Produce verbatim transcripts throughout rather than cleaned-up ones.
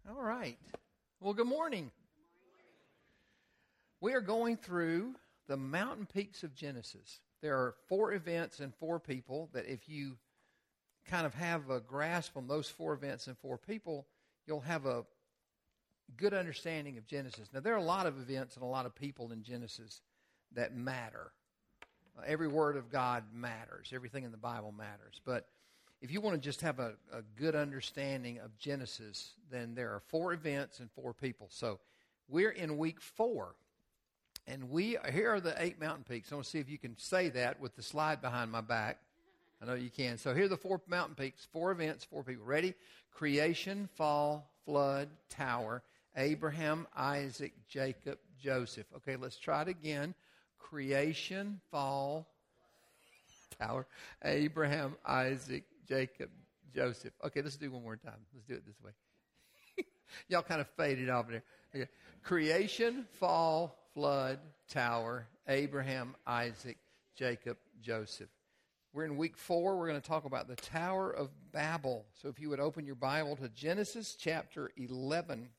All right. Well, good morning. We are going through the mountain peaks of Genesis. There are four events and four people that if you kind of have a grasp on those four events and four people, you'll have a good understanding of Genesis. Now, there are a lot of events and a lot of people in Genesis that matter. Uh, every word of God matters. Everything in the Bible matters. But if you want to just have a, a good understanding of Genesis, then there are four events and four people. So we're in week four. And we here are the eight mountain peaks. I want to see if you can say that with the slide behind my back. I know you can. So here are the four mountain peaks, four events, four people. Ready? Creation, fall, flood, tower, Abraham, Isaac, Jacob, Joseph. Okay, let's try it again. Creation, fall, tower, Abraham, Isaac, Jacob, Joseph. Okay, let's do one more time. Let's do it this way. Y'all kind of faded off there. Okay. Creation, fall, flood, tower, Abraham, Isaac, Jacob, Joseph. We're in week four. We're going to talk about the Tower of Babel. So if you would open your Bible to Genesis chapter eleven.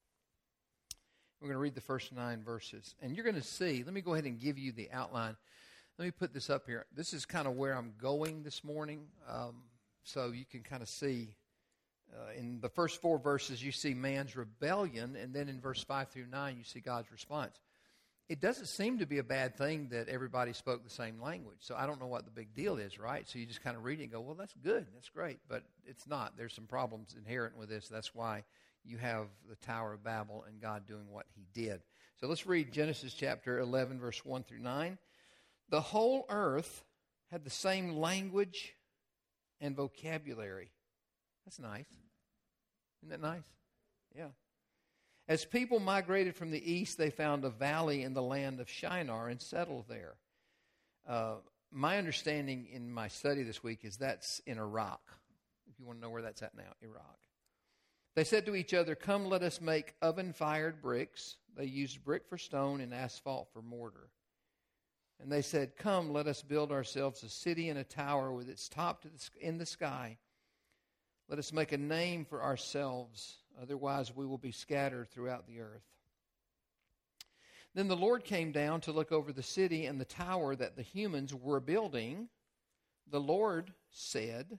We're going to read the first nine verses. And you're going to see, let me go ahead and give you the outline. Let me put this up here. This is kind of where I'm going this morning. Um, so you can kind of see uh, in the first four verses, you see man's rebellion. And then in verse five through nine, you see God's response. It doesn't seem to be a bad thing that everybody spoke the same language. So I don't know what the big deal is, right? So you just kind of read it and go, well, that's good. That's great. But it's not. There's some problems inherent with this. That's why you have the Tower of Babel and God doing what he did. So let's read Genesis chapter eleven, verse one through nine. The whole earth had the same language and vocabulary. That's nice. Isn't that nice? Yeah. As people migrated from the east, they found a valley in the land of Shinar and settled there. Uh, my understanding in my study this week is that's in Iraq. If you want to know where that's at now, Iraq. They said to each other, "Come, let us make oven-fired bricks." They used brick for stone and asphalt for mortar. And they said, "Come, let us build ourselves a city and a tower with its top to the, in the sky. Let us make a name for ourselves, otherwise we will be scattered throughout the earth." Then the Lord came down to look over the city and the tower that the humans were building. The Lord said,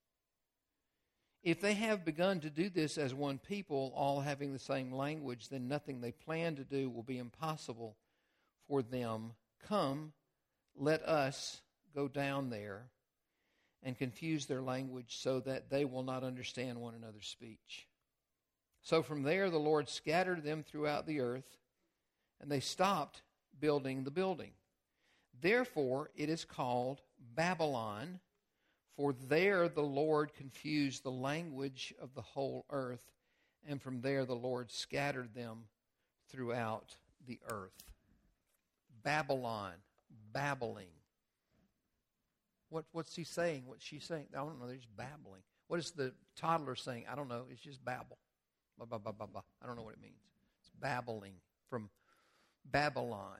"If they have begun to do this as one people, all having the same language, then nothing they plan to do will be impossible for them. Come, let us go down there and confuse their language so that they will not understand one another's speech." So from there the Lord scattered them throughout the earth, and they stopped building the building. Therefore it is called Babylon, for there the Lord confused the language of the whole earth, and from there the Lord scattered them throughout the earth. Babylon, babbling. What, what's he saying? What's she saying? I don't know. They're just babbling. What is the toddler saying? I don't know. It's just babble. Ba, ba, ba, ba, ba. I don't know what it means. It's babbling from Babylon.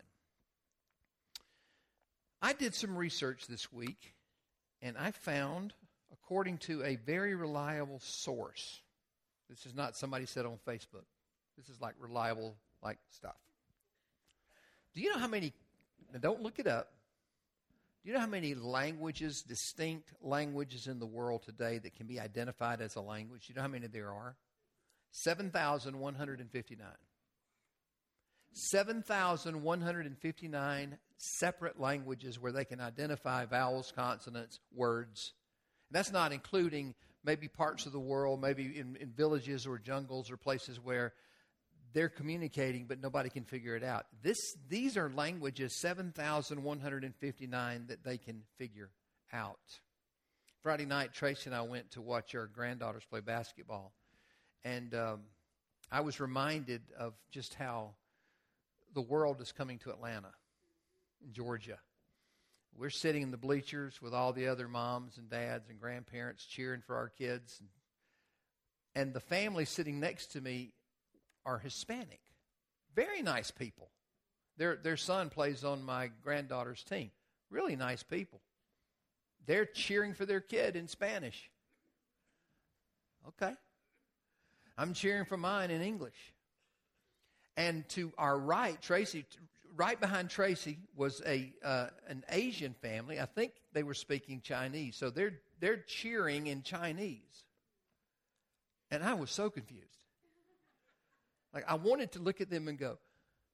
I did some research this week, and I found, according to a very reliable source, this is not somebody said on Facebook. This is like reliable like stuff. Do you know how many, now don't look it up, do you know how many languages, distinct languages in the world today that can be identified as a language? Do you know how many there are? seven thousand one hundred fifty-nine. seven thousand one hundred fifty-nine separate languages where they can identify vowels, consonants, words. And that's not including maybe parts of the world, maybe in, in villages or jungles or places where they're communicating, but nobody can figure it out. This, these are languages, seven thousand one hundred fifty-nine, that they can figure out. Friday night, Tracy and I went to watch our granddaughters play basketball. And um, I was reminded of just how the world is coming to Atlanta, in Georgia. We're sitting in the bleachers with all the other moms and dads and grandparents cheering for our kids. And the family sitting next to me are Hispanic. Very nice people. Their their son plays on my granddaughter's team. Really nice people. They're cheering for their kid in Spanish. Okay. I'm cheering for mine in English. And to our right, Tracy, right behind Tracy was a uh, an Asian family. I think they were speaking Chinese. So they're they're cheering in Chinese. And I was so confused. Like, I wanted to look at them and go,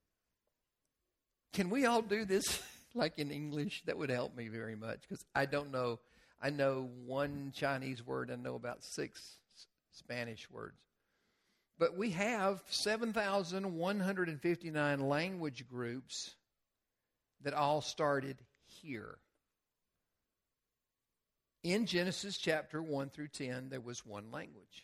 can we all do this like in English? That would help me very much, because I don't know. I know one Chinese word. I know about six Spanish words. But we have seven thousand one hundred fifty-nine language groups that all started here. In Genesis chapter one through ten, there was one language.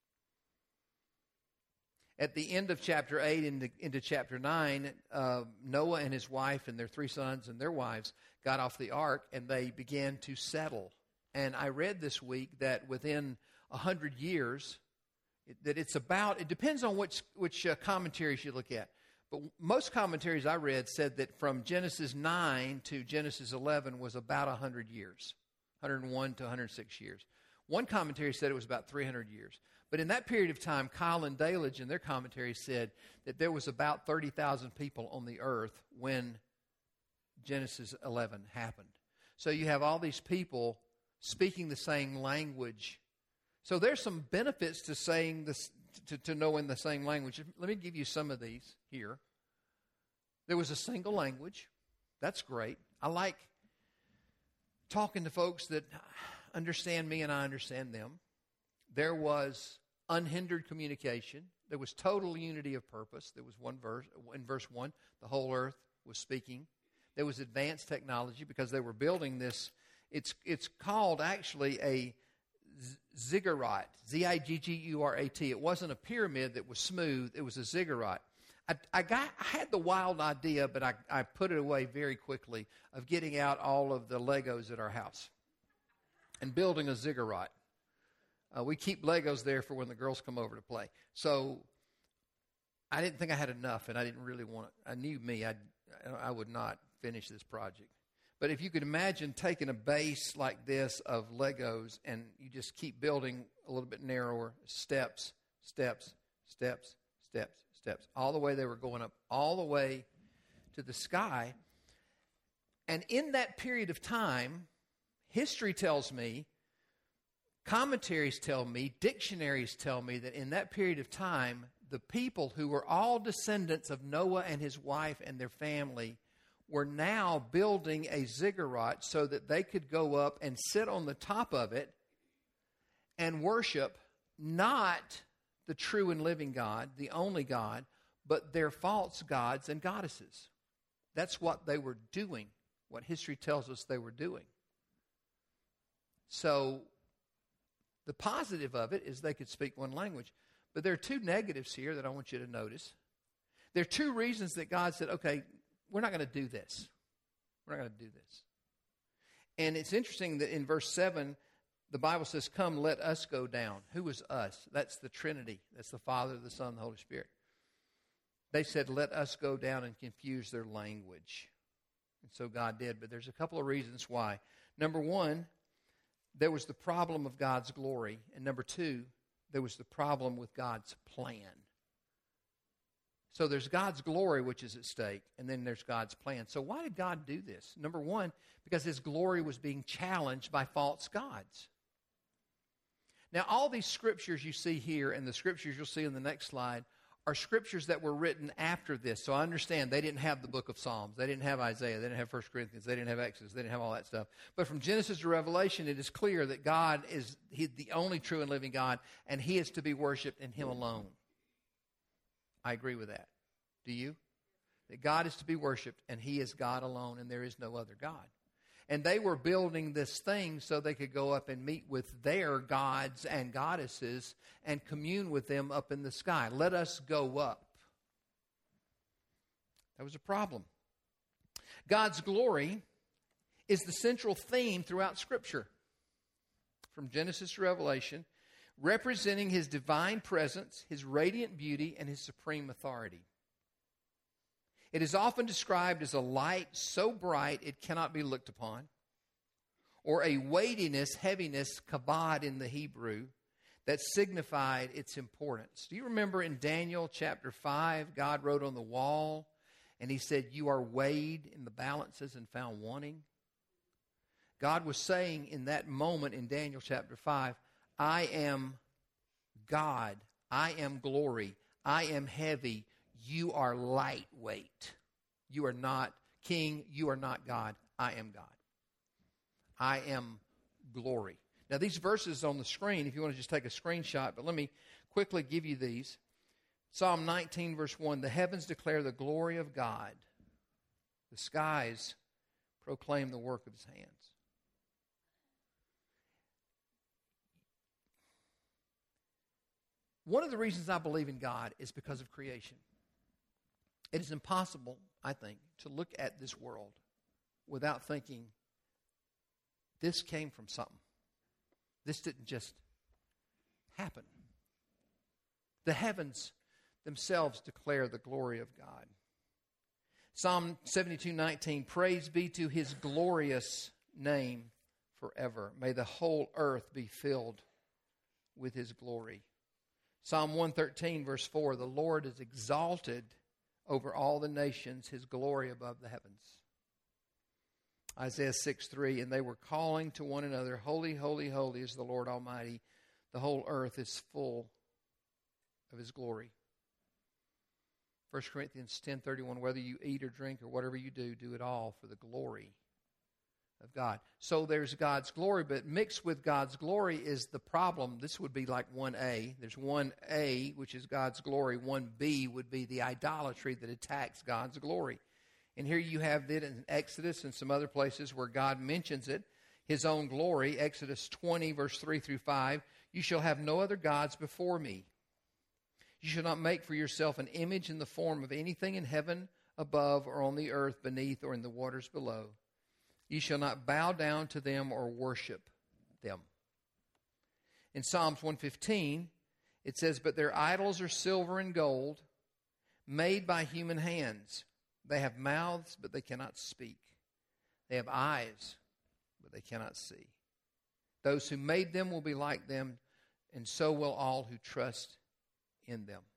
At the end of chapter eight into, into chapter nine, uh, Noah and his wife and their three sons and their wives got off the ark, and they began to settle. And I read this week that within one hundred years, it, that it's about, it depends on which, which uh, commentaries you look at. But most commentaries I read said that from Genesis nine to Genesis eleven was about one hundred years, one hundred one to one hundred six years. One commentary said it was about three hundred years. But in that period of time, Kyle and Dalage in their commentary said that there was about thirty thousand people on the earth when Genesis eleven happened. So you have all these people speaking the same language. So there's some benefits to saying this, to, to knowing the same language. Let me give you some of these here. There was a single language. That's great. I like talking to folks that understand me and I understand them. There was unhindered communication. There was total unity of purpose. There was one verse, in verse one, the whole earth was speaking. There was advanced technology because they were building this. It's it's called actually a ziggurat, Z I G G U R A T. It wasn't a pyramid that was smooth. It was a ziggurat. I, I, got, I had the wild idea, but I, I put it away very quickly, of getting out all of the Legos at our house and building a ziggurat. Uh, we keep Legos there for when the girls come over to play. So I didn't think I had enough, and I didn't really want it. I knew me. I'd, I would not finish this project. But if you could imagine taking a base like this of Legos, and you just keep building a little bit narrower, steps, steps, steps, steps, steps, all the way they were going up, all the way to the sky. And in that period of time, history tells me, commentaries tell me, dictionaries tell me that in that period of time, the people who were all descendants of Noah and his wife and their family were now building a ziggurat so that they could go up and sit on the top of it and worship not the true and living God, the only God, but their false gods and goddesses. That's what they were doing, what history tells us they were doing. So the positive of it is they could speak one language. But there are two negatives here that I want you to notice. There are two reasons that God said, okay, we're not going to do this. We're not going to do this. And it's interesting that in verse seven, the Bible says, come, let us go down. Who is us? That's the Trinity. That's the Father, the Son, the Holy Spirit. They said, let us go down and confuse their language. And so God did. But there's a couple of reasons why. Number one, there was the problem of God's glory. And number two, there was the problem with God's plan. So there's God's glory, which is at stake, and then there's God's plan. So why did God do this? Number one, because his glory was being challenged by false gods. Now, all these scriptures you see here and the scriptures you'll see in the next slide are scriptures that were written after this. So I understand they didn't have the book of Psalms. They didn't have Isaiah. They didn't have First Corinthians. They didn't have Exodus. They didn't have all that stuff. But from Genesis to Revelation, it is clear that God is he, the only true and living God, and he is to be worshiped in him alone. I agree with that. Do you? That God is to be worshiped, and he is God alone, and there is no other God. And they were building this thing so they could go up and meet with their gods and goddesses and commune with them up in the sky. Let us go up. That was a problem. God's glory is the central theme throughout Scripture, from Genesis to Revelation, representing his divine presence, his radiant beauty, and his supreme authority. It is often described as a light so bright it cannot be looked upon, or a weightiness, heaviness, kabod in the Hebrew, that signified its importance. Do you remember in Daniel chapter five, God wrote on the wall, and he said, you are weighed in the balances and found wanting? God was saying in that moment in Daniel chapter five, I am God. I am glory. I am heavy. You are lightweight. You are not king. You are not God. I am God. I am glory. Now, these verses on the screen, if you want to just take a screenshot, but let me quickly give you these. Psalm nineteen, verse one, the heavens declare the glory of God. The skies proclaim the work of his hands. One of the reasons I believe in God is because of creation. It is impossible, I think, to look at this world without thinking, this came from something. This didn't just happen. The heavens themselves declare the glory of God. Psalm seventy-two nineteen, praise be to his glorious name forever. May the whole earth be filled with his glory. Psalm one thirteen, verse four, the Lord is exalted over all the nations, his glory above the heavens. Isaiah six three, and they were calling to one another, holy, holy, holy is the Lord Almighty. The whole earth is full of his glory. First Corinthians ten thirty-one, whether you eat or drink or whatever you do, do it all for the glory of God. So there's God's glory, but mixed with God's glory is the problem. This would be like one A. There's one A, which is God's glory. one B would be the idolatry that attacks God's glory. And here you have it in Exodus and some other places where God mentions it, his own glory. Exodus twenty, verse three through five, you shall have no other gods before me. You shall not make for yourself an image in the form of anything in heaven above or on the earth beneath or in the waters below. You shall not bow down to them or worship them. In Psalms one fifteen, it says, but their idols are silver and gold, made by human hands. They have mouths, but they cannot speak. They have eyes, but they cannot see. Those who made them will be like them, and so will all who trust in them.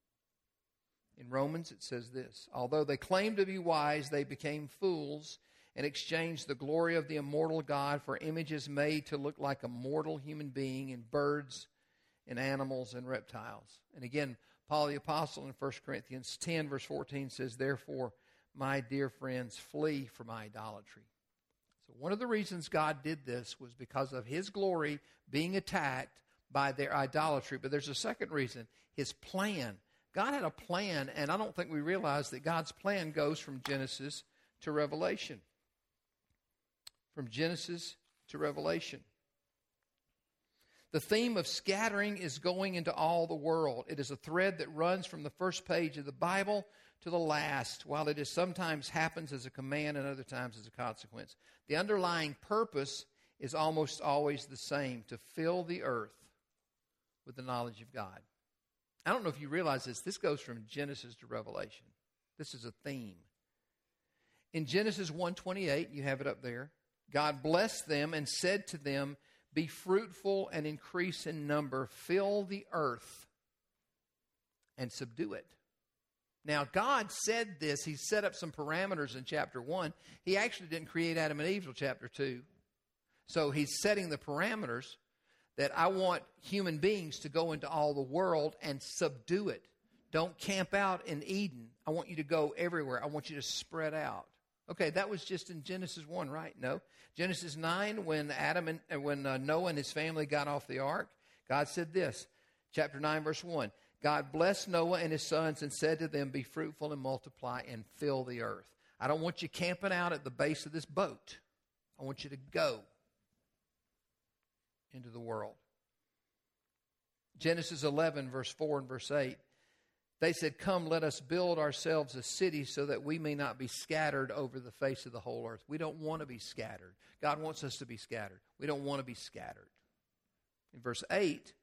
In Romans, it says this, although they claimed to be wise, they became fools and exchanged the glory of the immortal God for images made to look like a mortal human being in birds and animals and reptiles. And again, Paul the Apostle in First Corinthians ten, verse fourteen says, therefore, my dear friends, flee from idolatry. So one of the reasons God did this was because of his glory being attacked by their idolatry. But there's a second reason, his plan. God had a plan, and I don't think we realize that God's plan goes from Genesis to Revelation. From Genesis to Revelation. The theme of scattering is going into all the world. It is a thread that runs from the first page of the Bible to the last, while it is sometimes happens as a command and other times as a consequence. The underlying purpose is almost always the same, to fill the earth with the knowledge of God. I don't know if you realize this. This goes from Genesis to Revelation. This is a theme. In Genesis one twenty-eight, you have it up there, God blessed them and said to them, be fruitful and increase in number, fill the earth and subdue it. Now, God said this. He set up some parameters in chapter one. He actually didn't create Adam and Eve until chapter two. So he's setting the parameters that I want human beings to go into all the world and subdue it. Don't camp out in Eden. I want you to go everywhere. I want you to spread out. Okay, that was just in Genesis one, right? No. Genesis nine, when Adam and uh, when uh, Noah and his family got off the ark, God said this, chapter nine, verse one. God blessed Noah and his sons and said to them, be fruitful and multiply and fill the earth. I don't want you camping out at the base of this boat. I want you to go into the world. Genesis eleven, verse four and verse eight. They said, come, let us build ourselves a city so that we may not be scattered over the face of the whole earth. We don't want to be scattered. God wants us to be scattered. We don't want to be scattered. In verse eight,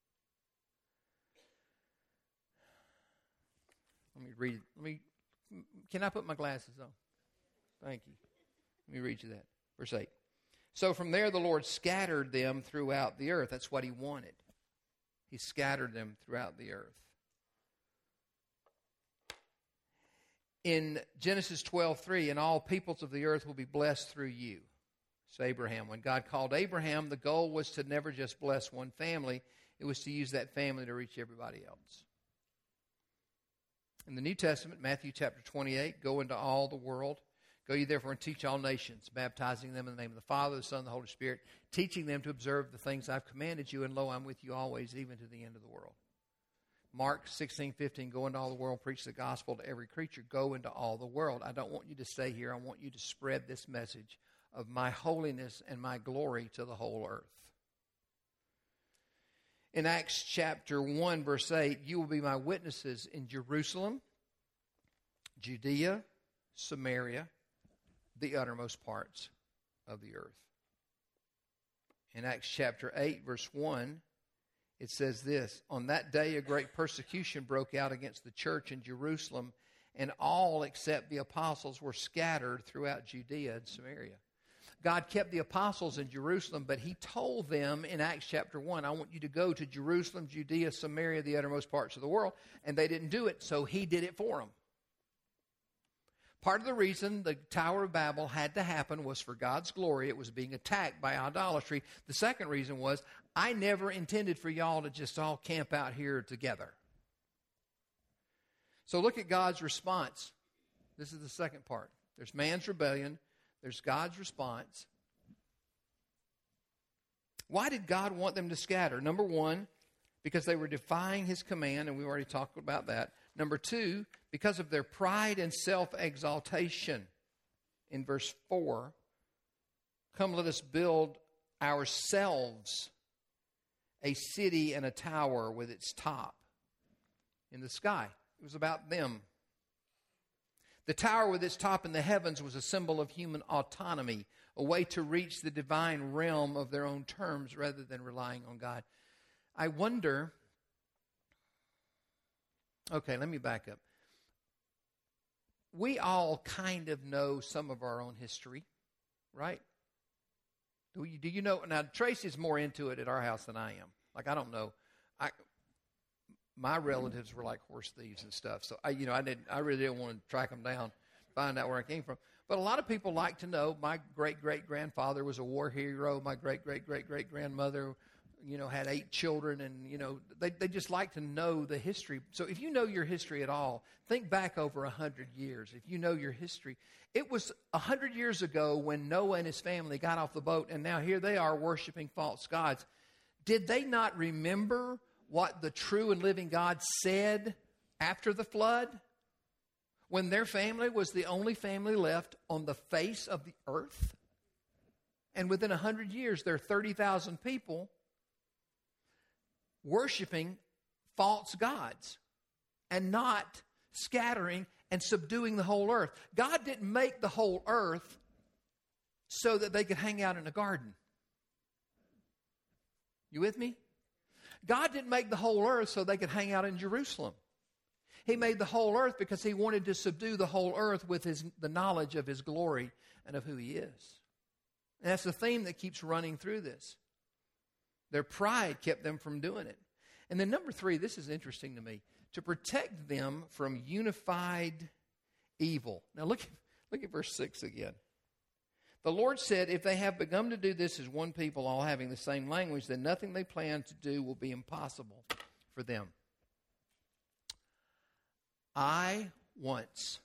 let me read. Let me. Can I put my glasses on? Thank you. Let me read you that. Verse eight. So from there the Lord scattered them throughout the earth. That's what he wanted. He scattered them throughout the earth. In Genesis twelve three, and all peoples of the earth will be blessed through you. It's Abraham. When God called Abraham, the goal was to never just bless one family. It was to use that family to reach everybody else. In the New Testament, Matthew chapter twenty-eight, go into all the world. Go ye therefore and teach all nations, baptizing them in the name of the Father, the Son, and the Holy Spirit, teaching them to observe the things I've commanded you, and lo, I'm with you always, even to the end of the world. Mark sixteen fifteen, go into all the world, preach the gospel to every creature. Go into all the world. I don't want you to stay here. I want you to spread this message of my holiness and my glory to the whole earth. In Acts chapter one, verse eight, you will be my witnesses in Jerusalem, Judea, Samaria, the uttermost parts of the earth. In Acts chapter eight, verse one, it says this, on that day a great persecution broke out against the church in Jerusalem, and all except the apostles were scattered throughout Judea and Samaria. God kept the apostles in Jerusalem, but he told them in Acts chapter one, I want you to go to Jerusalem, Judea, Samaria, the uttermost parts of the world. And they didn't do it, so he did it for them. Part of the reason the Tower of Babel had to happen was for God's glory. It was being attacked by idolatry. The second reason was, I never intended for y'all to just all camp out here together. So look at God's response. This is the second part. There's man's rebellion. There's God's response. Why did God want them to scatter? Number one, because they were defying his command, and we already talked about that. Number two, because of their pride and self-exaltation. In verse four, come let us build ourselves a city and a tower with its top in the sky. It was about them. The tower with its top in the heavens was a symbol of human autonomy, a way to reach the divine realm of their own terms rather than relying on God. I wonder, okay, let me back up. We all kind of know some of our own history, right? Do you, do you know? Now, Tracy's more into it at our house than I am. Like, I don't know. I, my relatives were like horse thieves and stuff. So, I, you know, I didn't. I really didn't want to track them down, find out where I came from. But a lot of people like to know. My great-great-grandfather was a war hero. My great-great-great-great-grandmother, you know, had eight children. And, you know, they, they just like to know the history. So if you know your history at all, think back over a hundred years. If you know your history, it was a hundred years ago when Noah and his family got off the boat, and now here they are worshiping false gods. Did they not remember what the true and living God said after the flood? When their family was the only family left on the face of the earth? And within a hundred years, there are thirty thousand people worshiping false gods and not scattering and subduing the whole earth. God didn't make the whole earth so that they could hang out in a garden. You with me? God didn't make the whole earth so they could hang out in Jerusalem. He made the whole earth because he wanted to subdue the whole earth with his, the knowledge of his glory and of who he is. And that's the theme that keeps running through this. Their pride kept them from doing it. And then number three, this is interesting to me, to protect them from unified evil. Now look, look at verse six again. The Lord said, if they have begun to do this as one people, all having the same language, then nothing they plan to do will be impossible for them. I once,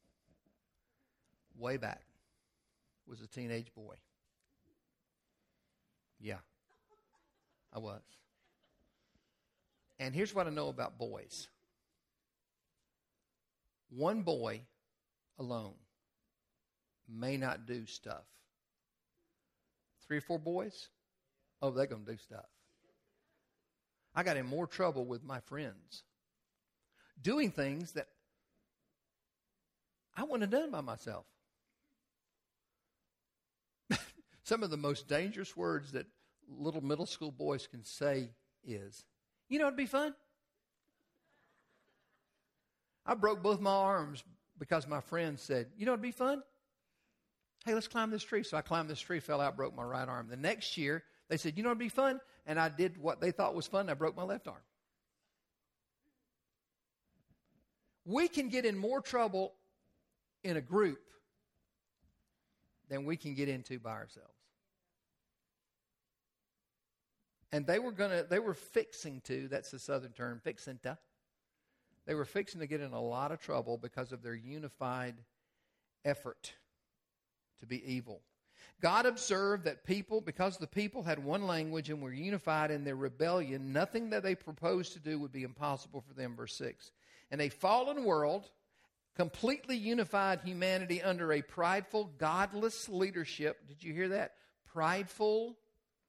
way back, was a teenage boy. Yeah, I was. And here's what I know about boys. One boy alone may not do stuff. Three or four boys, oh, they're going to do stuff. I got in more trouble with my friends doing things that I wouldn't have done by myself. Some of the most dangerous words that little middle school boys can say is, you know, it'd be fun. I broke both my arms because my friend said, you know, it'd be fun. Hey, let's climb this tree. So I climbed this tree, fell out, broke my right arm. The next year, They said, you know, it'd be fun. And I did what they thought was fun. I broke my left arm. We can get in more trouble in a group than we can get into by ourselves. And they were gonna, they were fixing to, that's the southern term, fixing to. They were fixing to get in a lot of trouble because of their unified effort to be evil. God observed that people, because the people had one language and were unified in their rebellion, nothing that they proposed to do would be impossible for them. Verse six. In a fallen world, completely unified humanity under a prideful, godless leadership. Did you hear that? Prideful,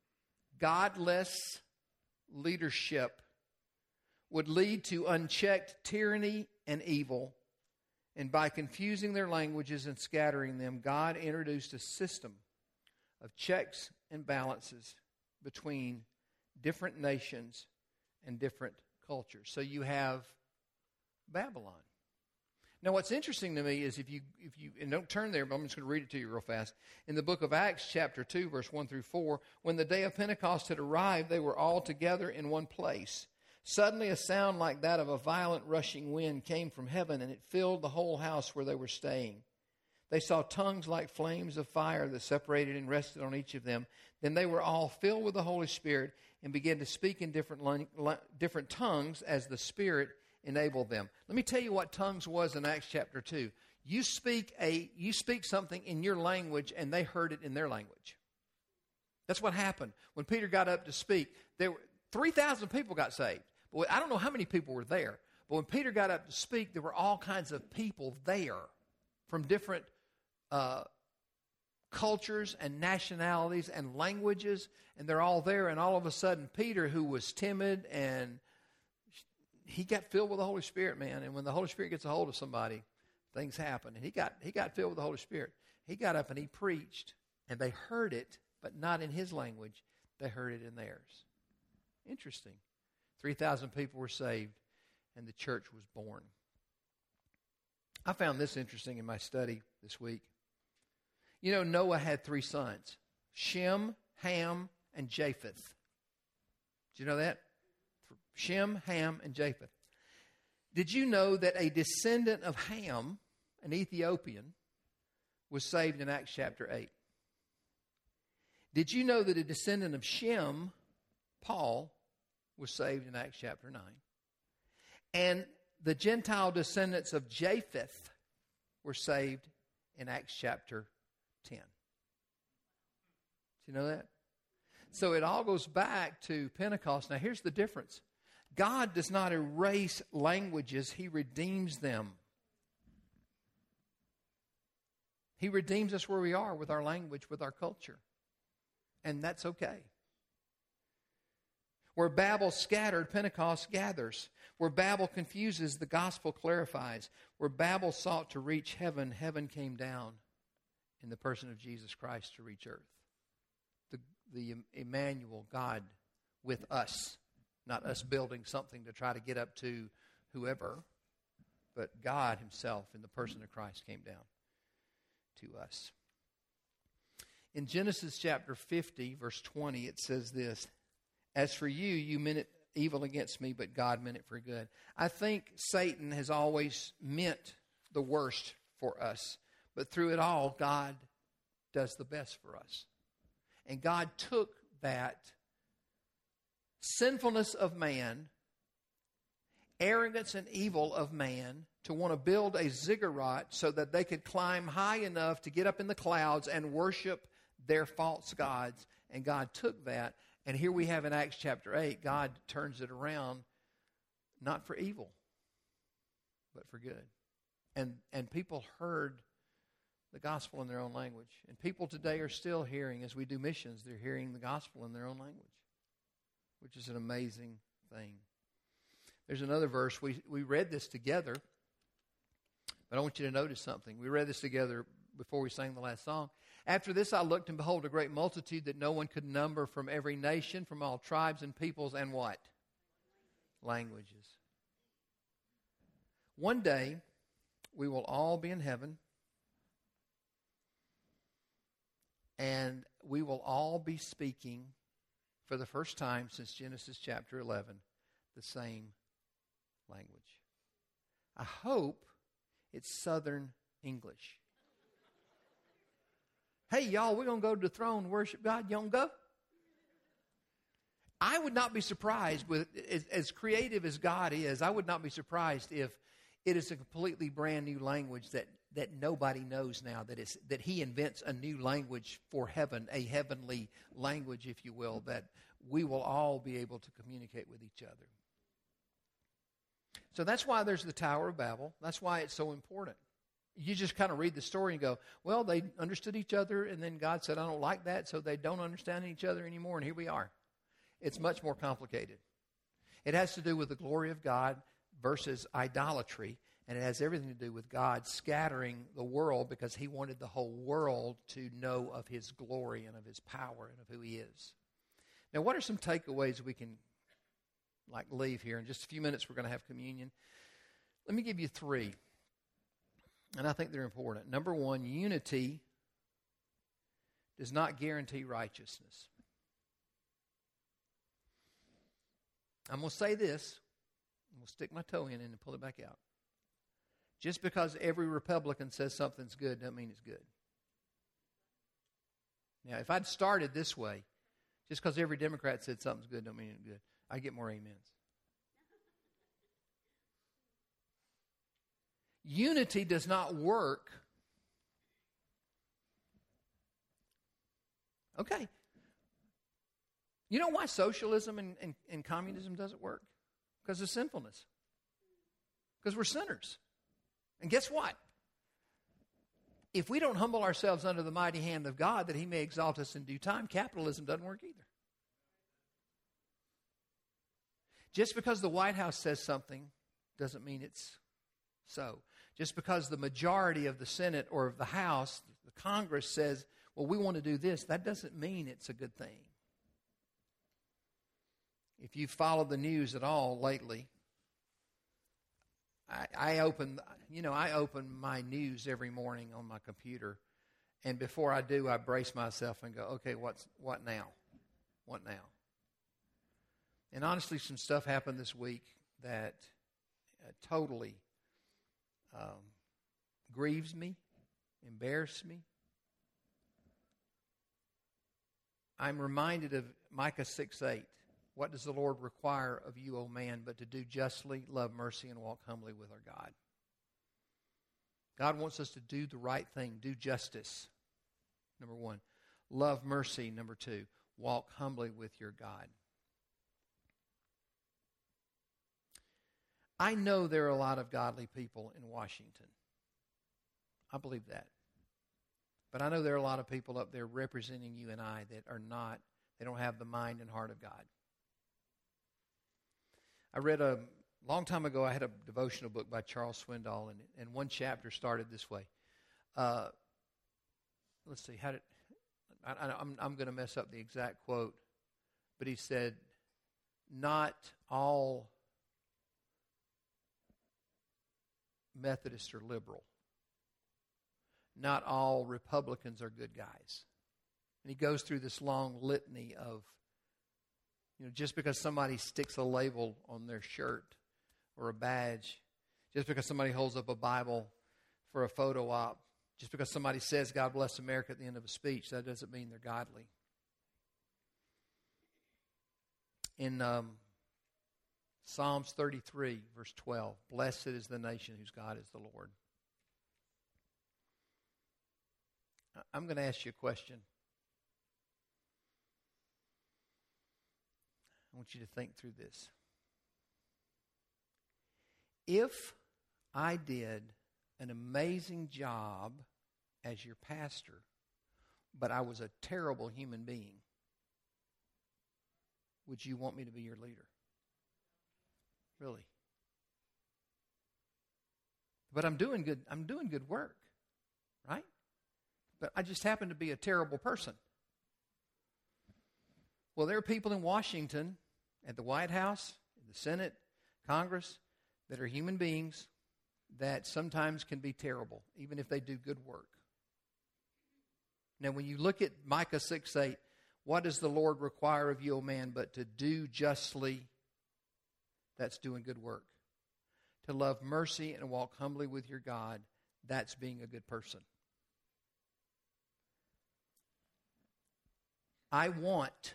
godless leadership would lead to unchecked tyranny and evil. And by confusing their languages and scattering them, God introduced a system of checks and balances between different nations and different cultures. So you have Babylon. Now, what's interesting to me is if you, if you, and don't turn there, but I'm just going to read it to you real fast. In the book of Acts, chapter two, verse one through four, when the day of Pentecost had arrived, they were all together in one place. Suddenly a sound like that of a violent rushing wind came from heaven, and it filled the whole house where they were staying. They saw tongues like flames of fire that separated and rested on each of them. Then they were all filled with the Holy Spirit and began to speak in different, different tongues as the Spirit enabled them. Let me tell you what tongues was in Acts chapter two. You speak a you speak something in your language, and they heard it in their language. That's what happened when Peter got up to speak. There were three thousand people got saved. But I don't know how many people were there. But when Peter got up to speak, there were all kinds of people there from different uh, cultures and nationalities and languages, and they're all there. And all of a sudden, Peter, who was timid, and he got filled with the Holy Spirit, man. And when the Holy Spirit gets a hold of somebody, things happen. And he got he got filled with the Holy Spirit. He got up and he preached, and they heard it, but not in his language. They heard it in theirs. Interesting. three thousand people were saved, and the church was born. I found this interesting in my study this week. You know, Noah had three sons, Shem, Ham, and Japheth. Did you know that? Shem, Ham, and Japheth. Did you know that a descendant of Ham, an Ethiopian, was saved in Acts chapter eight? Did you know that a descendant of Shem, Paul, was saved in Acts chapter nine? And the Gentile descendants of Japheth were saved in Acts chapter ten. Do you know that? So it all goes back to Pentecost. Now here's the difference. God does not erase languages. He redeems them. He redeems us where we are with our language, with our culture. And that's okay. Where Babel scattered, Pentecost gathers. Where Babel confuses, the gospel clarifies. Where Babel sought to reach heaven, heaven came down in the person of Jesus Christ to reach earth. The, the Emmanuel, God with us. Not us building something to try to get up to whoever, but God himself in the person of Christ came down to us. In Genesis chapter fifty, verse twenty, it says this, "As for you, you meant it evil against me, but God meant it for good." I think Satan has always meant the worst for us, but through it all, God does the best for us. And God took that sinfulness of man, arrogance and evil of man, to want to build a ziggurat so that they could climb high enough to get up in the clouds and worship their false gods. And God took that, and here we have in Acts chapter eight, God turns it around, not for evil, but for good. And and people heard the gospel in their own language. And people today are still hearing, as we do missions, they're hearing the gospel in their own language, which is an amazing thing. There's another verse. We, we read this together, but I want you to notice something. We read this together before we sang the last song. "After this I looked, and behold, a great multitude that no one could number, from every nation, from all tribes and peoples," and what? Languages. One day, we will all be in heaven, and we will all be speaking for the first time since Genesis chapter eleven, the same language. I hope it's Southern English. Hey, y'all, we're going to go to the throne and worship God. You want to go? I would not be surprised, with as, as creative as God is, I would not be surprised if it is a completely brand new language that, that nobody knows now, that, it's, that he invents a new language for heaven, a heavenly language, if you will, that we will all be able to communicate with each other. So that's why there's the Tower of Babel. That's why it's so important. You just kind of read the story and go, well, they understood each other, and then God said, I don't like that, so they don't understand each other anymore, and here we are. It's much more complicated. It has to do with the glory of God versus idolatry, and it has everything to do with God scattering the world because he wanted the whole world to know of his glory and of his power and of who he is. Now, what are some takeaways we can like leave here? In just a few minutes, we're going to have communion. Let me give you three, and I think they're important. Number one, unity does not guarantee righteousness. I'm going to say this. I'm going to stick my toe in and pull it back out. Just because every Republican says something's good doesn't mean it's good. Now, if I'd started this way, just because every Democrat said something's good don't mean it's good, I'd get more amens. Unity does not work. Okay. You know why socialism and, and, and communism doesn't work? Because of sinfulness. Because we're sinners. And guess what? If we don't humble ourselves under the mighty hand of God that he may exalt us in due time, capitalism doesn't work either. Just because the White House says something doesn't mean it's so. Just because the majority of the Senate or of the House, the Congress says, well, we want to do this, that doesn't mean it's a good thing. If you've followed the news at all lately, I, I open, you know, I open my news every morning on my computer, and before I do, I brace myself and go, okay, what's what now? What now? And honestly, some stuff happened this week that uh, totally um, grieves me, embarrassed me. I'm reminded of Micah six eight. What does the Lord require of you, O man, but to do justly, love mercy, and walk humbly with our God? God wants us to do the right thing, do justice, number one. Love mercy, number two. Walk humbly with your God. I know there are a lot of godly people in Washington. I believe that. But I know there are a lot of people up there representing you and I that are not, they don't have the mind and heart of God. I read a long time ago, I had a devotional book by Charles Swindoll, and, and one chapter started this way. Uh, let's see, how did, I, I, I'm, I'm going to mess up the exact quote, but he said, not all Methodists are liberal. Not all Republicans are good guys. And he goes through this long litany of, you know, just because somebody sticks a label on their shirt or a badge, just because somebody holds up a Bible for a photo op, just because somebody says God bless America at the end of a speech, that doesn't mean they're godly. In um, Psalms thirty-three, verse twelve, blessed is the nation whose God is the Lord. I'm going to ask you a question. I want you to think through this. If I did an amazing job as your pastor, but I was a terrible human being, would you want me to be your leader? Really? But I'm doing good, I'm doing good work, right? But I just happen to be a terrible person. Well, there are people in Washington, at the White House, in the Senate, Congress, that are human beings that sometimes can be terrible, even if they do good work. Now, when you look at Micah six eight, What does the Lord require of you, O man, but to do justly? That's doing good work. To love mercy and walk humbly with your God, that's being a good person. I want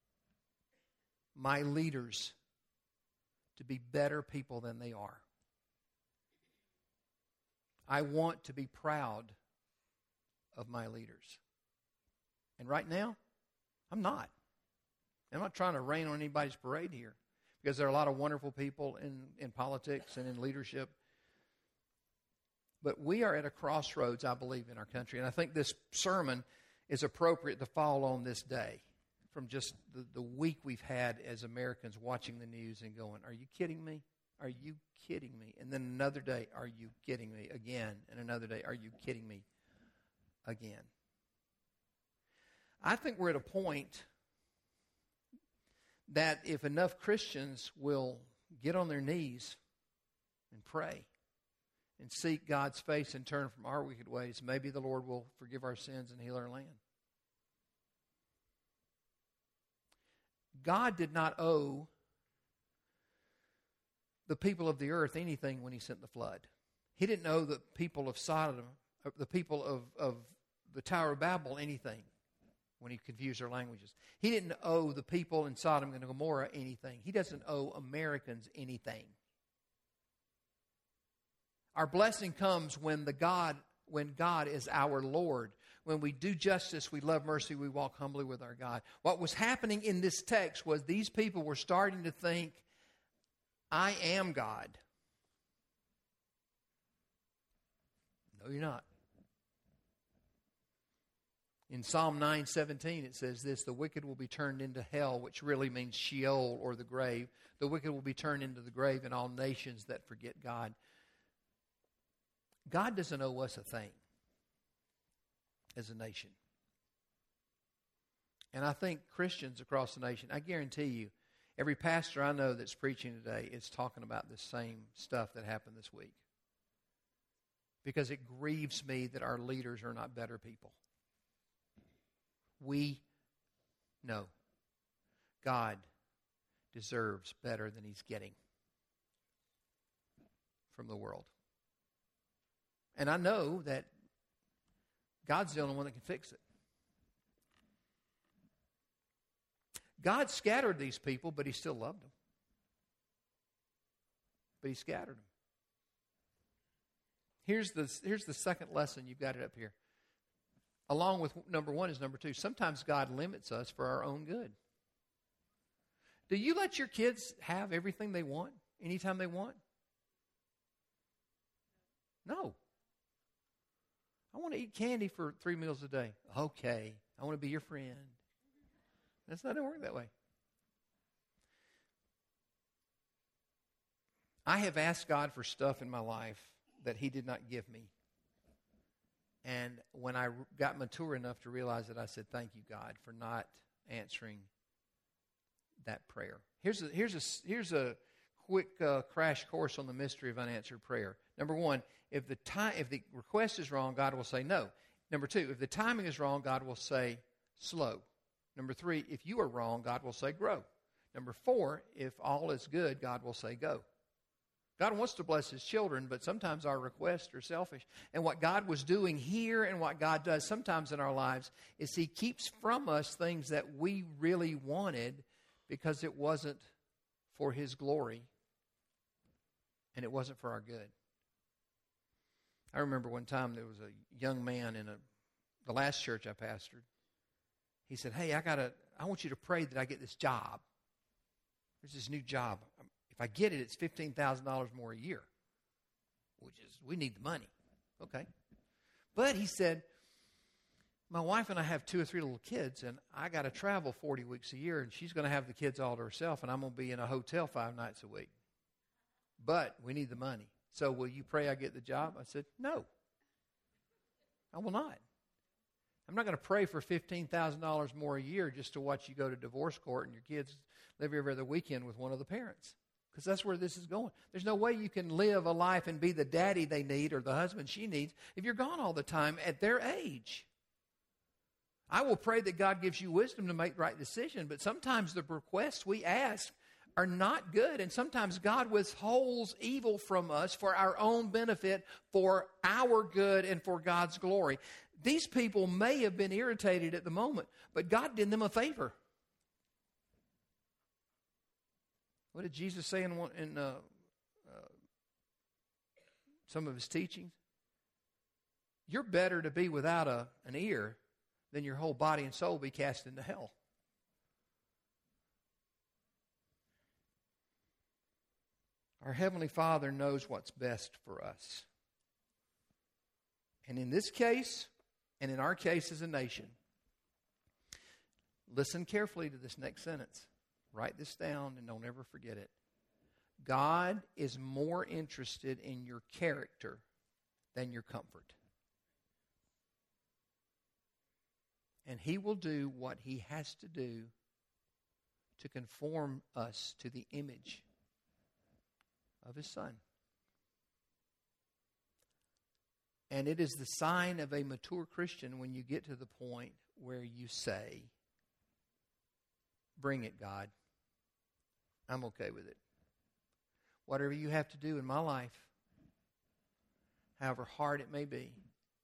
my leaders to be better people than they are. I want to be proud of my leaders. And right now, I'm not. I'm not trying to rain on anybody's parade here, because there are a lot of wonderful people in, in politics and in leadership. But we are at a crossroads, I believe, in our country. And I think this sermon is appropriate to fall on this day, from just the, the week we've had as Americans watching the news and going, are you kidding me? Are you kidding me? And then another day, are you kidding me? Again. And another day, are you kidding me? Again. I think we're at a point that if enough Christians will get on their knees and pray and seek God's face and turn from our wicked ways, maybe the Lord will forgive our sins and heal our land. God did not owe the people of the earth anything when he sent the flood. He didn't owe the people of Sodom, the people of, of the Tower of Babel anything when he confused their languages. He didn't owe the people in Sodom and Gomorrah anything. He doesn't owe Americans anything. Our blessing comes when the God, when God is our Lord. When we do justice, we love mercy, we walk humbly with our God. What was happening in this text was these people were starting to think, I am God. No, you're not. In Psalm nine seventeen, it says this, the wicked will be turned into hell, which really means Sheol, or the grave. The wicked will be turned into the grave, and all nations that forget God. God doesn't owe us a thing as a nation. And I think Christians across the nation, I guarantee you, every pastor I know that's preaching today is talking about this same stuff that happened this week. Because it grieves me that our leaders are not better people. We know God deserves better than he's getting from the world. And I know that God's the only one that can fix it. God scattered these people, but he still loved them. But he scattered them. Here's the, here's the second lesson. You've got it up here. Along with number one is number two. Sometimes God limits us for our own good. Do you let your kids have everything they want, anytime they want? No. I want to eat candy for three meals a day. Okay. I want to be your friend. That's not going to work that way. I have asked God for stuff in my life that he did not give me. And when I got mature enough to realize it, I said, thank you, God, for not answering that prayer. Here's a, here's a, here's a quick uh, crash course on the mystery of unanswered prayer. Number one, if the time, if the request is wrong, God will say no. Number two, if the timing is wrong, God will say slow. Number three, if you are wrong, God will say grow. Number four, if all is good, God will say go. God wants to bless his children, but sometimes our requests are selfish. And what God was doing here and what God does sometimes in our lives is he keeps from us things that we really wanted because it wasn't for his glory and it wasn't for our good. I remember one time there was a young man in a, the last church I pastored. He said, hey, I gotta, I want you to pray that I get this job. There's this new job. If I get it, it's fifteen thousand dollars more a year, which is, we need the money. Okay. But he said, my wife and I have two or three little kids, and I got to travel forty weeks a year, and she's going to have the kids all to herself, and I'm going to be in a hotel five nights a week. But we need the money. So will you pray I get the job? I said, no. I will not. I'm not going to pray for fifteen thousand dollars more a year just to watch you go to divorce court and your kids live every other weekend with one of the parents. Because that's where this is going. There's no way you can live a life and be the daddy they need or the husband she needs if you're gone all the time at their age. I will pray that God gives you wisdom to make the right decision, but sometimes the requests we ask are not good, and sometimes God withholds evil from us for our own benefit, for our good, and for God's glory. These people may have been irritated at the moment, but God did them a favor. What did Jesus say in, one, in uh, uh, some of his teachings? You're better to be without a, an ear than your whole body and soul be cast into hell. Our Heavenly Father knows what's best for us. And in this case, and in our case as a nation, listen carefully to this next sentence. Write this down and don't ever forget it. God is more interested in your character than your comfort. And He will do what He has to do to conform us to the image of His Son. And it is the sign of a mature Christian when you get to the point where you say, bring it, God. I'm okay with it. Whatever you have to do in my life, however hard it may be,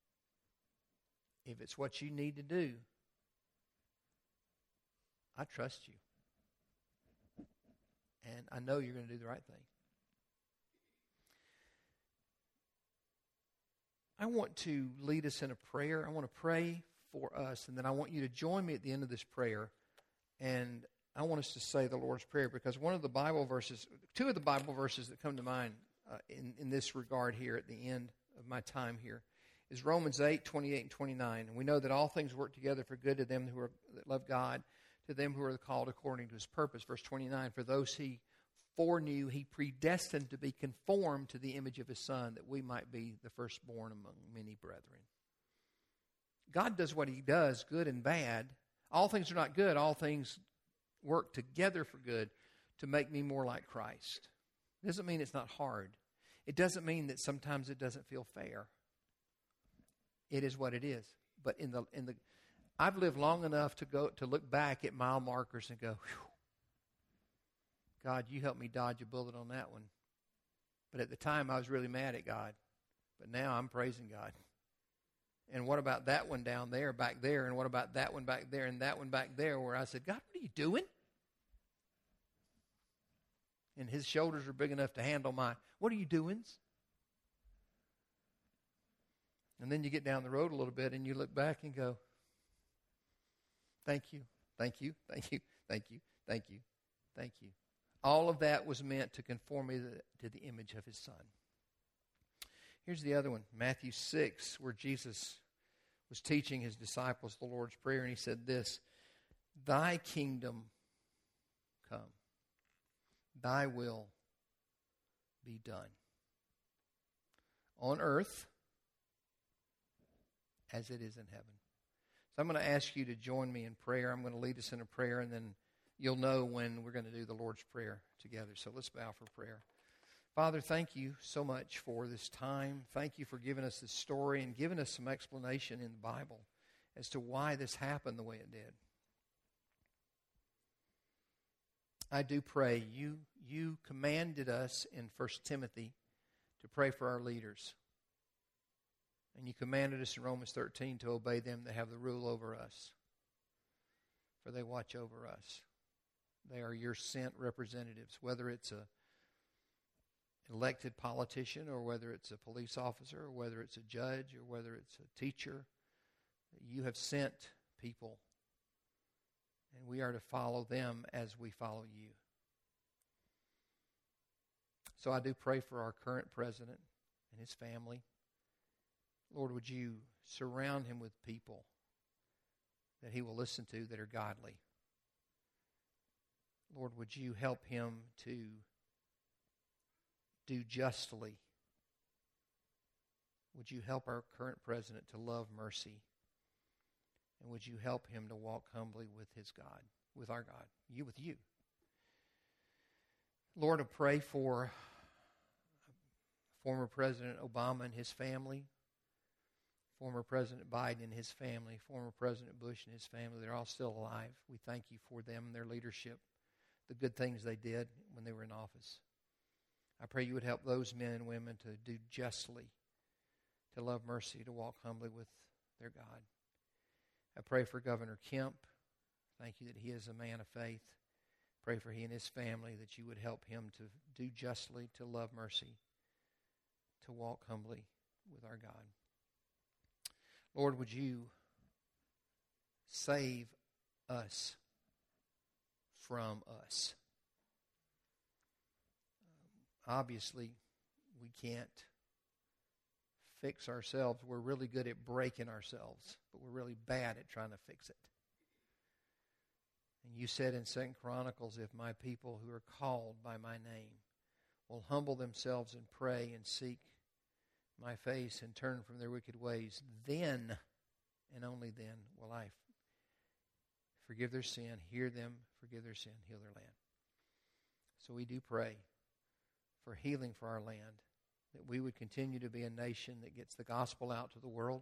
if it's what you need to do, I trust you. And I know you're going to do the right thing. I want to lead us in a prayer. I want to pray for us, and then I want you to join me at the end of this prayer. And I want us to say the Lord's Prayer, because one of the Bible verses, two of the Bible verses that come to mind uh, in, in this regard here at the end of my time here is Romans eight, twenty-eight and twenty-nine. And we know that all things work together for good to them who are, that love God, to them who are called according to His purpose. Verse twenty-nine, for those He foreknew, He predestined to be conformed to the image of His Son, that we might be the firstborn among many brethren. God does what He does, good and bad. All things are not good. All things work together for good to make me more like Christ. It doesn't mean it's not hard. It doesn't mean that sometimes it doesn't feel fair. It is what it is. But in the in the, I've lived long enough to go to look back at mile markers and go, whew, God, you helped me dodge a bullet on that one. But at the time, I was really mad at God. But now I'm praising God. And what about that one down there, back there? And what about that one back there and that one back there, where I said, God, what are you doing? And His shoulders are big enough to handle my, what are you doing? And then you get down the road a little bit and you look back and go, thank you, thank you, thank you, thank you, thank you, thank you. All of that was meant to conform me to the image of His Son. Here's the other one, Matthew six, where Jesus was teaching His disciples the Lord's Prayer, and He said this, Thy kingdom come, Thy will be done on earth as it is in heaven. So I'm going to ask you to join me in prayer. I'm going to lead us in a prayer, and then you'll know when we're going to do the Lord's Prayer together. So let's bow for prayer. Father, thank you so much for this time. Thank you for giving us this story and giving us some explanation in the Bible as to why this happened the way it did. I do pray, you, you commanded us in First Timothy to pray for our leaders. And you commanded us in Romans thirteen to obey them that have the rule over us, for they watch over us. They are your sent representatives, whether it's a elected politician or whether it's a police officer or whether it's a judge or whether it's a teacher. You have sent people, and we are to follow them as we follow you. So I do pray for our current president and his family. Lord, would you surround him with people that he will listen to that are godly? Lord, would you help him to do justly? Would you help our current president to love mercy? And would you help him to walk humbly with his God, with our God, you with you? Lord, I pray for former President Obama and his family, former President Biden and his family, former President Bush and his family. They're all still alive. We thank you for them and their leadership, the good things they did when they were in office. I pray you would help those men and women to do justly, to love mercy, to walk humbly with their God. I pray for Governor Kemp. Thank you that he is a man of faith. Pray for he and his family that you would help him to do justly, to love mercy, to walk humbly with our God. Lord, would you save us from us? Um, obviously, we can't fix ourselves. We're really good at breaking ourselves, but we're really bad at trying to fix it. And you said in Second Chronicles, if my people who are called by my name will humble themselves and pray and seek my face and turn from their wicked ways, then and only then will I forgive their sin, hear them, forgive their sin, heal their land. So we do pray for healing for our land, that we would continue to be a nation that gets the gospel out to the world,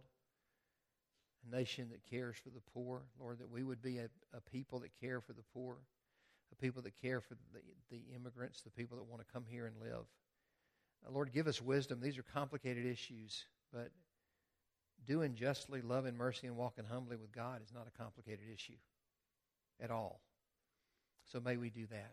a nation that cares for the poor. Lord, that we would be a, a people that care for the poor, a people that care for the, the immigrants, the people that want to come here and live. Uh, Lord, give us wisdom. These are complicated issues, but doing justly, loving mercy, and walking humbly with God is not a complicated issue at all. So may we do that.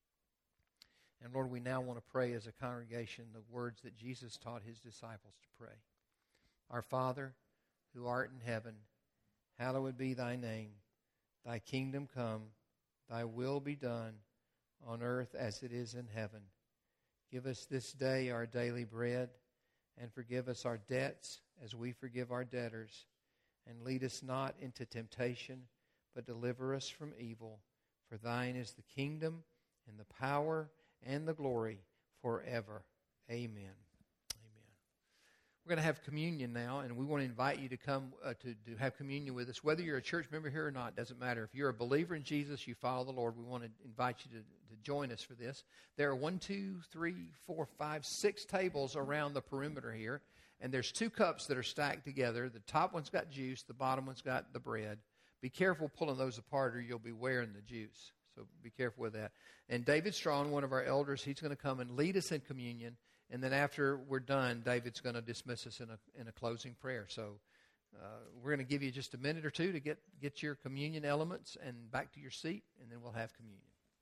And Lord, we now want to pray as a congregation the words that Jesus taught his disciples to pray. Our Father, who art in heaven, hallowed be thy name. Thy kingdom come, thy will be done on earth as it is in heaven. Give us this day our daily bread, and forgive us our debts as we forgive our debtors. And lead us not into temptation, but deliver us from evil. For thine is the kingdom and the power and the glory forever. Amen. Amen. We're going to have communion now, and we want to invite you to come uh, to, to have communion with us. Whether you're a church member here or not, doesn't matter. If you're a believer in Jesus, you follow the Lord, we want to invite you to, to join us for this. There are one, two, three, four, five, six tables around the perimeter here, and there's two cups that are stacked together. The top one's got juice, the bottom one's got the bread. Be careful pulling those apart or you'll be wearing the juice. So be careful with that. And David Strong, one of our elders, he's going to come and lead us in communion. And then after we're done, David's going to dismiss us in a in a closing prayer. So uh, we're going to give you just a minute or two to get, get your communion elements and back to your seat, and then we'll have communion.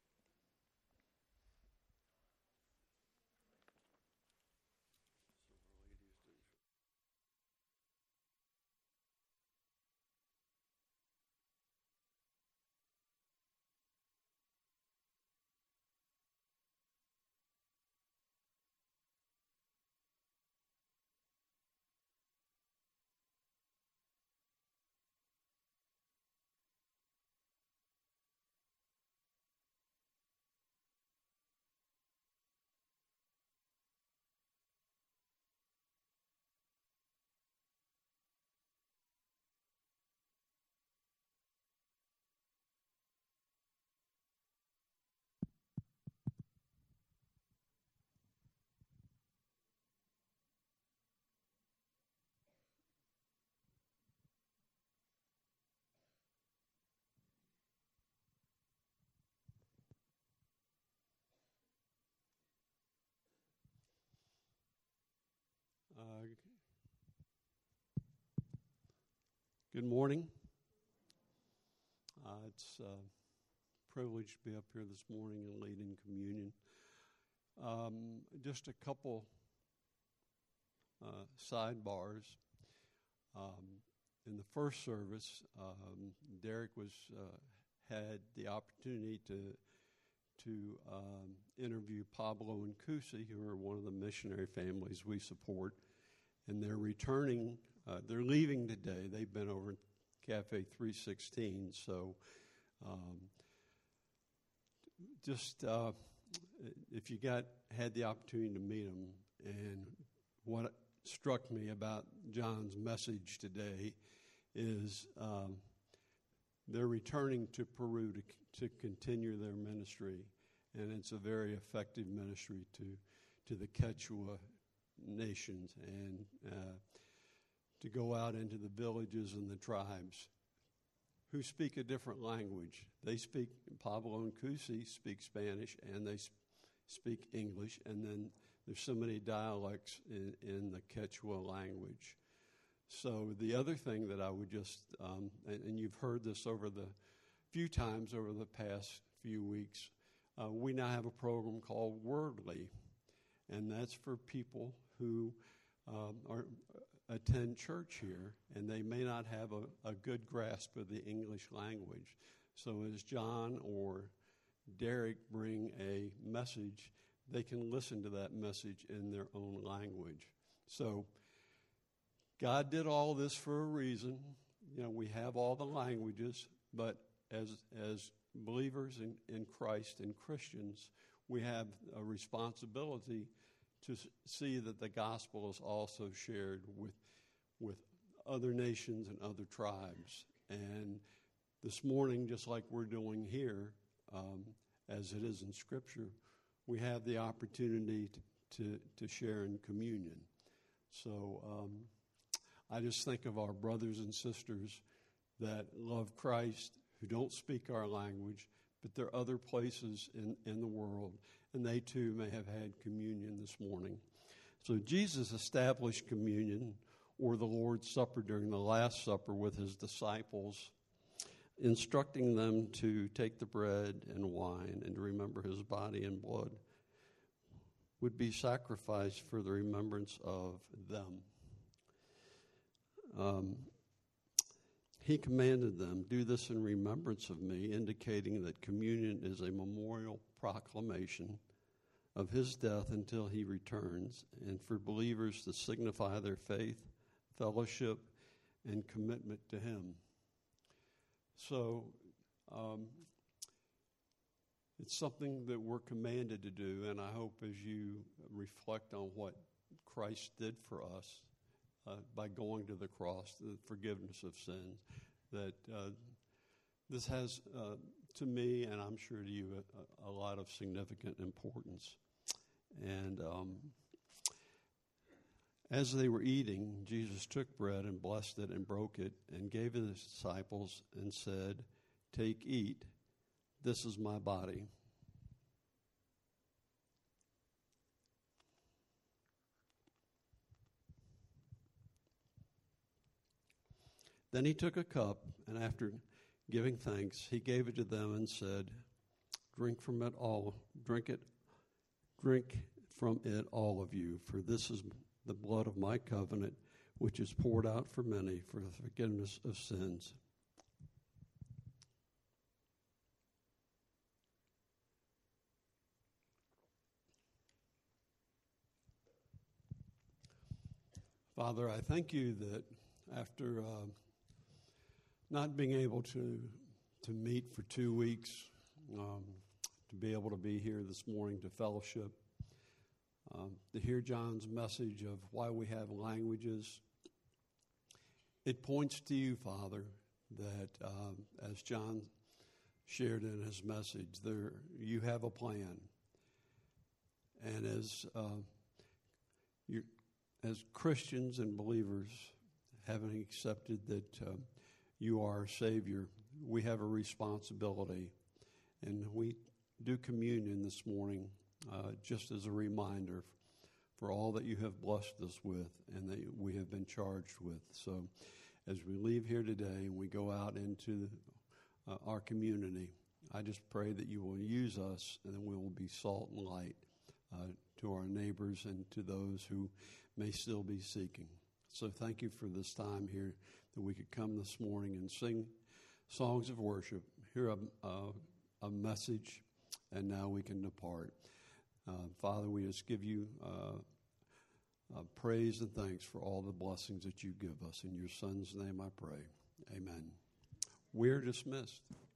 Uh, good morning. Uh, it's a privilege to be up here this morning and leading communion. Um, just a couple uh, sidebars. Um, in the first service, um, Derek was uh, had the opportunity to to um, interview Pablo and Cusi, who are one of the missionary families we support. And they're returning, uh, they're leaving today. They've been over at Cafe three sixteen. So um, just uh, if you got had the opportunity to meet them, and what struck me about John's message today is um, they're returning to Peru to to continue their ministry, and it's a very effective ministry to to the Quechua nations. And uh, to go out into the villages and the tribes who speak a different language. They speak, Pablo and Cusi speak Spanish, and they speak English, and then there's so many dialects in, in the Quechua language. So the other thing that I would just, um, and, and you've heard this over the few times over the past few weeks, uh, we now have a program called Wordly, and that's for people who um, are attend church here, and they may not have a, a good grasp of the English language. So as John or Derek bring a message, they can listen to that message in their own language. So God did all this for a reason. You know, we have all the languages, but as as believers in, in Christ and Christians, we have a responsibility to see that the gospel is also shared with with other nations and other tribes. And this morning, just like we're doing here, um, as it is in Scripture, we have the opportunity to, to, to share in communion. So um, I just think of our brothers and sisters that love Christ, who don't speak our language, but there are other places in, in the world, and they too may have had communion this morning. So Jesus established communion, or the Lord's Supper, during the Last Supper with his disciples, instructing them to take the bread and wine and to remember his body and blood would be sacrificed for the remembrance of them. Um, he commanded them, "Do this in remembrance of me," indicating that communion is a memorial proclamation of his death until he returns, and for believers to signify their faith, fellowship, and commitment to him. So um, it's something that we're commanded to do, and I hope as you reflect on what Christ did for us uh, by going to the cross, the forgiveness of sins, that uh, this has, uh, to me, and I'm sure to you, a, a lot of significant importance. And um, as they were eating, Jesus took bread and blessed it and broke it and gave his disciples and said, "Take, eat, this is my body." Then he took a cup, and after giving thanks, he gave it to them and said, "Drink from it all, drink it, drink from it all of you, for this is the blood of my covenant, which is poured out for many for the forgiveness of sins." Father, I thank you that after uh, not being able to to meet for two weeks, um, to be able to be here this morning to fellowship, um, to hear John's message of why we have languages, it points to you, Father, that um, as John shared in his message, there you have a plan, and as uh, you, as Christians and believers, having accepted that uh, you are our Savior, we have a responsibility, and we do communion this morning uh, just as a reminder for all that you have blessed us with and that we have been charged with. So as we leave here today and we go out into uh, our community, I just pray that you will use us and then we will be salt and light uh, to our neighbors and to those who may still be seeking. So thank you for this time here that we could come this morning and sing songs of worship, hear a, a, a message, and now we can depart. Uh, Father, we just give you uh, uh, praise and thanks for all the blessings that you give us. In your Son's name I pray. Amen. We're dismissed.